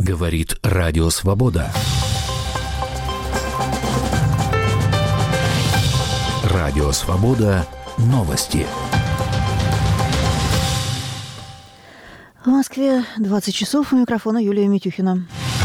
Говорит Радио Свобода. Радио Свобода. Новости. В Москве 20 часов. У микрофона Юлия Митюхина.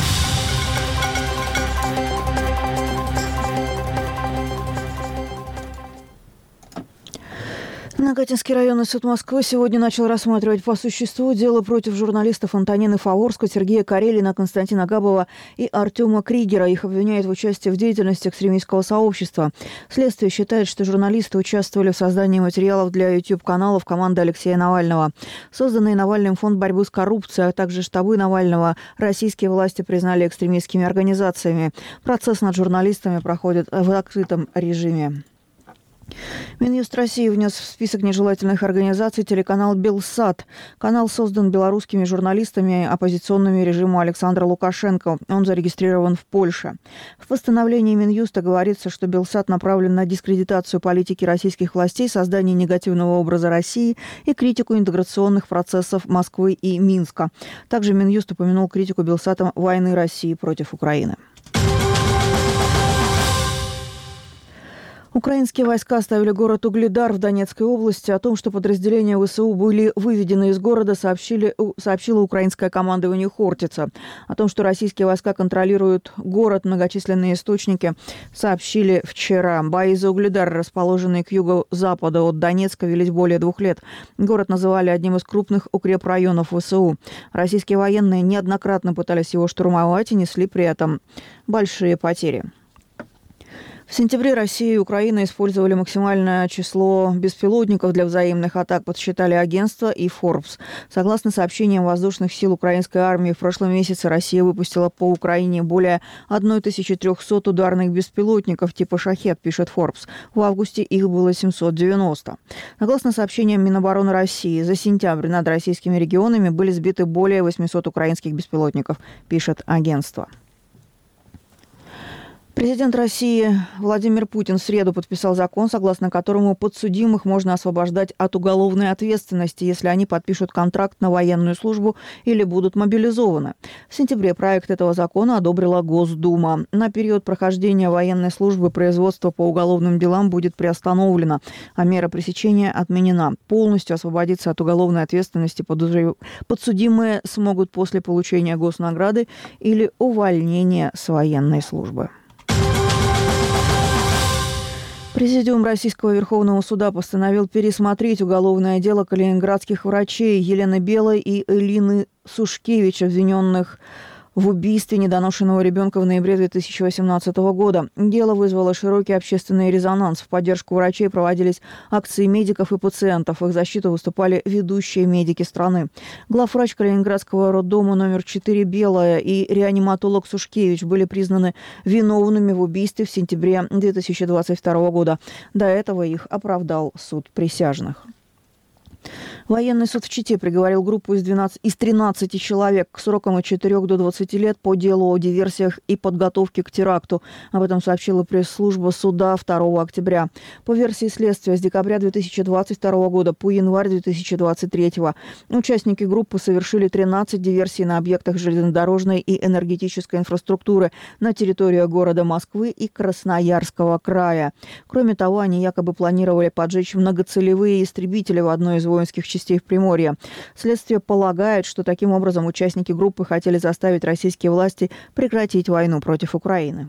Нагатинский районный суд Москвы сегодня начал рассматривать по существу дело против журналистов Антонины Фаворской, Сергея Карелина, Константина Габова и Артема Кригера. Их обвиняют в участии в деятельности экстремистского сообщества. Следствие считает, что журналисты участвовали в создании материалов для YouTube-каналов команды Алексея Навального. Созданный Навальным фонд борьбы с коррупцией, а также штабы Навального российские власти признали экстремистскими организациями. Процесс над журналистами проходит в открытом режиме. Минюст России внес в список нежелательных организаций телеканал «Белсат». Канал создан белорусскими журналистами, оппозиционными режиму Александра Лукашенко. Он зарегистрирован в Польше. В постановлении Минюста говорится, что «Белсат» направлен на дискредитацию политики российских властей, создание негативного образа России и критику интеграционных процессов Москвы и Минска. Также Минюст упомянул критику «Белсатом» войны России против Украины. Украинские войска оставили город Угледар в Донецкой области. О том, что подразделения ВСУ были выведены из города, сообщило украинское командование Хортица. О том, что российские войска контролируют город, многочисленные источники сообщили вчера. Бои за Угледар, расположенные к юго-западу от Донецка, велись более 2 лет. Город называли одним из крупных укрепрайонов ВСУ. Российские военные неоднократно пытались его штурмовать и несли при этом большие потери. В сентябре Россия и Украина использовали максимальное число беспилотников для взаимных атак, подсчитали агентство и Forbes. Согласно сообщениям воздушных сил украинской армии, в прошлом месяце Россия выпустила по Украине более 1300 ударных беспилотников типа «Шахед», пишет Forbes. В августе их было 790. Согласно сообщениям Минобороны России, за сентябрь над российскими регионами были сбиты более 800 украинских беспилотников, пишет агентство. Президент России Владимир Путин в среду подписал закон, согласно которому подсудимых можно освобождать от уголовной ответственности, если они подпишут контракт на военную службу или будут мобилизованы. В сентябре проект этого закона одобрила Госдума. На период прохождения военной службы производство по уголовным делам будет приостановлено, а мера пресечения отменена. Полностью освободиться от уголовной ответственности подсудимые смогут после получения госнаграды или увольнения с военной службы. Президиум Российского Верховного Суда постановил пересмотреть уголовное дело калининградских врачей Елены Белой и Элины Сушкевич, обвиненных в убийстве недоношенного ребенка в ноябре 2018 года. Дело вызвало широкий общественный резонанс. В поддержку врачей проводились акции медиков и пациентов. В их защиту выступали ведущие медики страны. Главврач Калининградского роддома номер 4 Белая и реаниматолог Сушкевич были признаны виновными в убийстве в сентябре 2022 года. До этого их оправдал суд присяжных. Военный суд в Чите приговорил группу из 13 человек к срокам от 4 до 20 лет по делу о диверсиях и подготовке к теракту. Об этом сообщила пресс-служба суда 2 октября. По версии следствия, с декабря 2022 года по январь 2023 участники группы совершили 13 диверсий на объектах железнодорожной и энергетической инфраструктуры на территории города Москвы и Красноярского края. Кроме того, они якобы планировали поджечь многоцелевые истребители в одной из воинских частей в Приморье. Следствие полагает, что таким образом участники группы хотели заставить российские власти прекратить войну против Украины.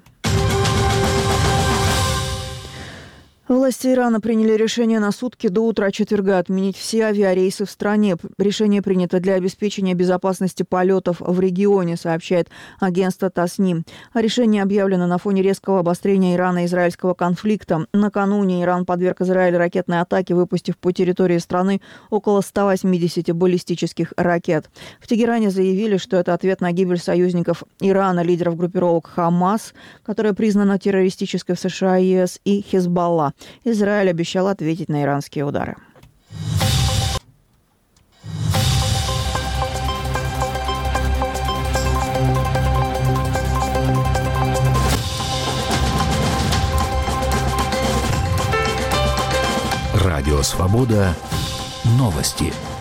Власти Ирана приняли решение на сутки до утра четверга отменить все авиарейсы в стране. Решение принято для обеспечения безопасности полетов в регионе, сообщает агентство ТАСС-НИМ. Решение объявлено на фоне резкого обострения ирано-израильского конфликта. Накануне Иран подверг Израиль ракетной атаке, выпустив по территории страны около 180 баллистических ракет. В Тегеране заявили, что это ответ на гибель союзников Ирана, лидеров группировок «Хамас», которая признана террористической в США и ЕС, и «Хизбалла». Израиль обещал ответить на иранские удары. Радио «Свобода». Новости.